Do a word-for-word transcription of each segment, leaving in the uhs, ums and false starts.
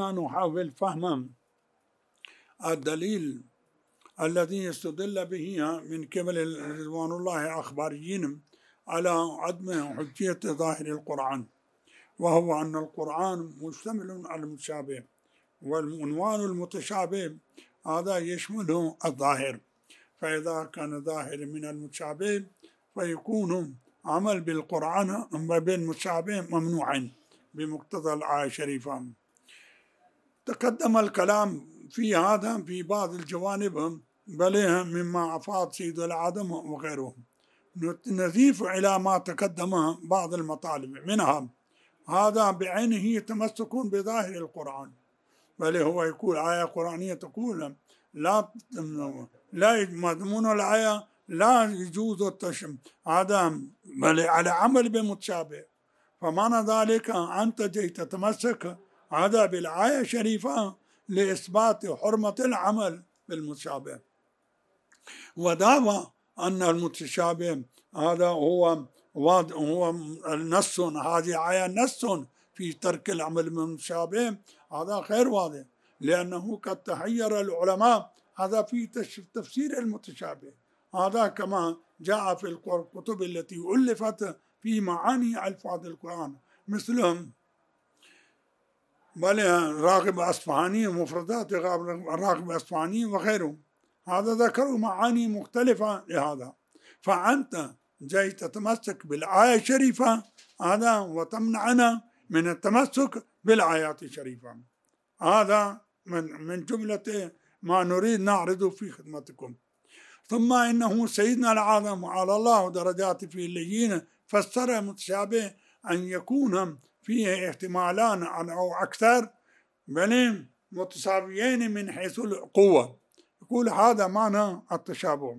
كنا نحاول فهم الدليل الذي يستدل به من قبل رضوان الله أخباريين على عدم حجية ظاهر القرآن، وهو أن القرآن مشتمل على المتشابه، والعنوان المتشابه هذا يشمل الظاهر، فإذا كان ظاهر من المتشابه فيكون عمل بالقرآن بالمتشابه ممنوعا بمقتضى الآية الشريفة. تقدم الكلام في هذا في بعض الجوانب بل مما أفاض سيد العالم وغيره. نضيف إلى ما تقدم بعض المطالب، منها هذا بعينه تمسك بظاهر القرآن، بل هو يقول آية قرآنية تقول لا لا مضمون الآية لا يجوز التشم هذا بل على عمل بمتشابه، فمعنى ذلك أنت جيت تتمسك هذا بالآية الشريفة لإثبات حرمة العمل بالمتشابه، ودعوى أن المتشابه هذا هو هو نص، هذه آية نص في ترك العمل بالمتشابه، هذا غير واضح، لأنه قد تحير العلماء هذا في تفسير المتشابه، هذا كما جاء في الكتب التي ألفت في معاني ألفاظ القرآن مثلهم بل راغب أصفهاني ومفردات راغب أصفهاني وغيره، هذا ذكروا معاني مختلفة لهذا، فأنت جاي تتمسك بالآية الشريفة هذا وتمنعنا من التمسك بالآيات الشريفة. هذا من من جملة ما نريد نعرض في خدمتكم. ثم إنه سيدنا العظيم على الله درجات في الليين فسر متشابه أن يكون فيه احتمالان أو أكثر بل متساويين من حيث القوة، يقول هذا معنى التشابه،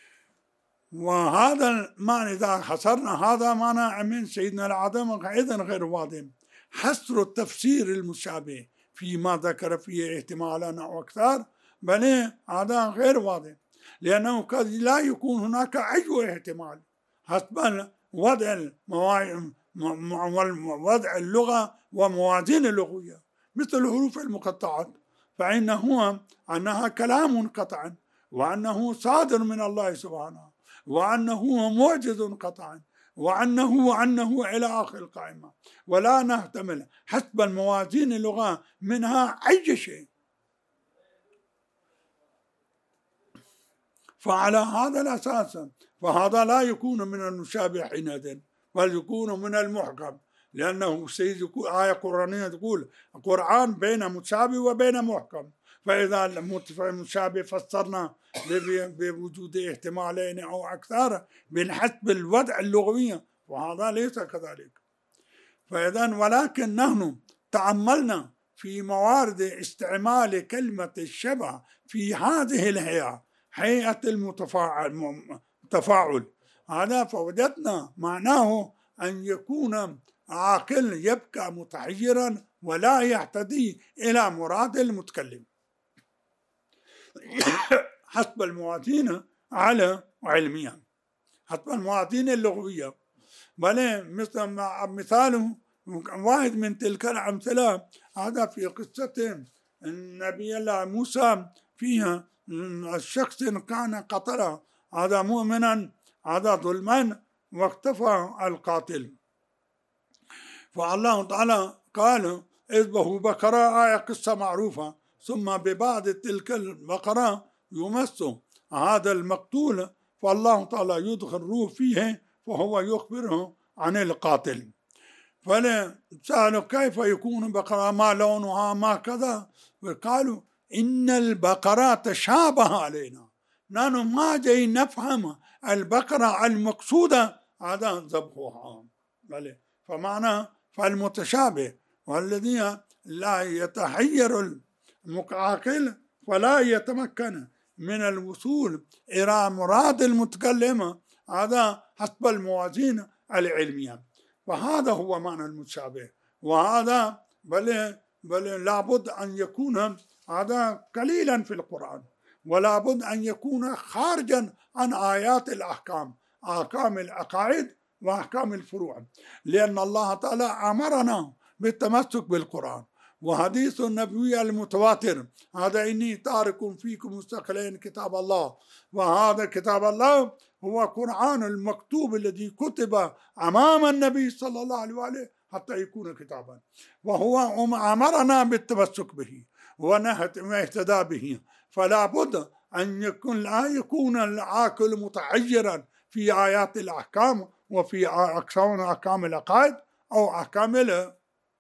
وهذا المعنى إذا حصرنا هذا معنى من سيدنا العظيم أيضا غير واضح. حصر التفسير المشابه فيما ذكر فيه احتمالان أو أكثر بل هذا غير واضح، لأنه قد لا يكون هناك أي احتمال حسب وضع وضع اللغة وموازين اللغوية، مثل الحروف المقطعات فإنه أنها كلام قطعا، وأنه صادر من الله سبحانه، وأنه معجز قطعا، وأنه وأنه إلى آخر القائمة، ولا نحتمل حسب الموازين اللغة منها أي شيء. فعلى هذا الأساس فهذا لا يكون من المشابه حينئذ بل يكون من المحكم، لأنه سيد يقول آية قرآنية تقول القرآن بين متشابه وبين محكم، فإذا المتشابه فسرنا بوجود احتمالين أو أكثر بحسب الوضع اللغوي، وهذا ليس كذلك. فإذا ولكن نحن تأملنا في موارد استعمال كلمة الشبه في هذه الهيئة، هيئة المتفاعل هذا، فوجدنا معناه أن يكون عاقل يبقى متحيرا ولا يهتدي إلى مراد المتكلم حسب الموازين على علميا، حسب الموازين اللغوية. بل مثل مثال واحد من تلك الأمثلة هذا في قصة النبي الله موسى فيها الشخص كان قتل هذا مؤمنا هذا ظلما واختفى القاتل، فالله تعالى قال اذبحوا بقرة، آية قصة معروفة، ثم ببعض تلك البقرة يمس هذا المقتول، فالله تعالى يدخل روح فيه فهو يخبره عن القاتل، فسألوا كيف يكون بقرة ما لونها ما كذا، وقالوا إن البقرة تشابه علينا، نحن ما جاي نفهم البقرة المقصودة هذا ذبحها، فمعنى فالمتشابه والذي لا يتحير المعاقل فلا يتمكن من الوصول إلى مراد المتكلم هذا حسب الموازين العلمية، فهذا هو معنى المتشابه، وهذا بل بل لابد أن يكون هذا قليلا في القرآن، ولا بد أن يكون خارجا عن آيات الأحكام، أحكام العقائد وأحكام الفروع، لأن الله تعالى أمرنا بالتمسك بالقرآن، وحديث النبوي المتواتر، هذا إني تارك فيكم الثقلين كتاب الله. وهذا كتاب الله هو قرآن المكتوب الذي كتب أمام النبي صلى الله عليه وآله حتى يكون كتابا، وهو أمرنا بالتمسك به واهتدى به. فلا بد أن يكون لا يكون العاقل متحيرا في آيات الأحكام وفي أقسام أحكام العقائد أو أحكام ال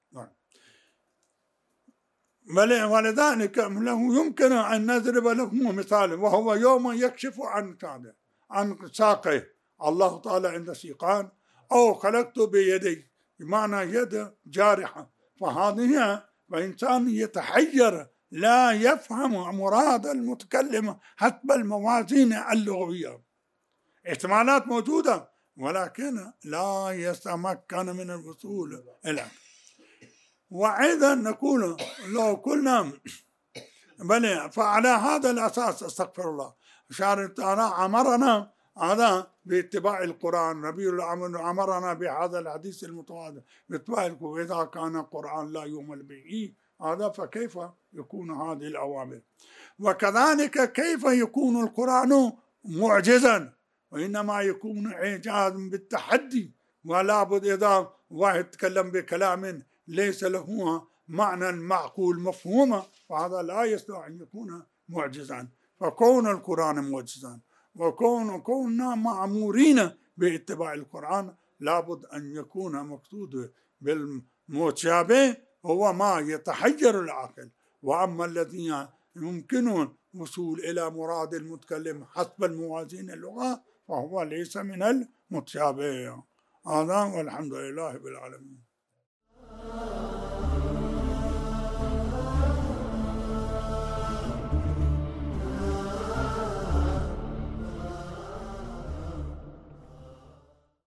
ولذلك له يمكن أن نضرب لكم مثال، وهو يوم يكشف عن كعبه عن ساقه الله تعالى عند سيقان، أو خلقت بيدي بمعنى يد جارحة. فهذه فإنسان يتحير لا يفهم مراد المتكلم حسب الموازين اللغوية. احتمالات موجودة ولكن لا يتمكن من الوصول إلى. وأيضا نقول لو قلنا بل فعلى هذا الأساس استغفر الله شارع تعالى أمرنا هذا باتباع القرآن. نبي الله أمرنا بهذا الحديث المتواتر باتباع القرآن، وإذا كان القرآن لا يؤمن به هذا فكيف يكون هذه الأوامر؟ وكذلك كيف يكون القرآن معجزا؟ وإنما يكون إعجاز بالتحدي، ولا بد إذا واحد تكلم بكلام ليس له معنى معقول مفهوم فهذا لا يستطيع أن يكون معجزا. فكون القرآن معجزا وكون كوننا مأمورين باتباع القرآن لابد أن يكون مقصود بالمتشابه هو ما يتحير العقل. وأما الذين يمكن الوصول إلى مراد المتكلم حسب الموازين اللغة فهو ليس من المتشابه. هذا والحمد لله بالعالمين.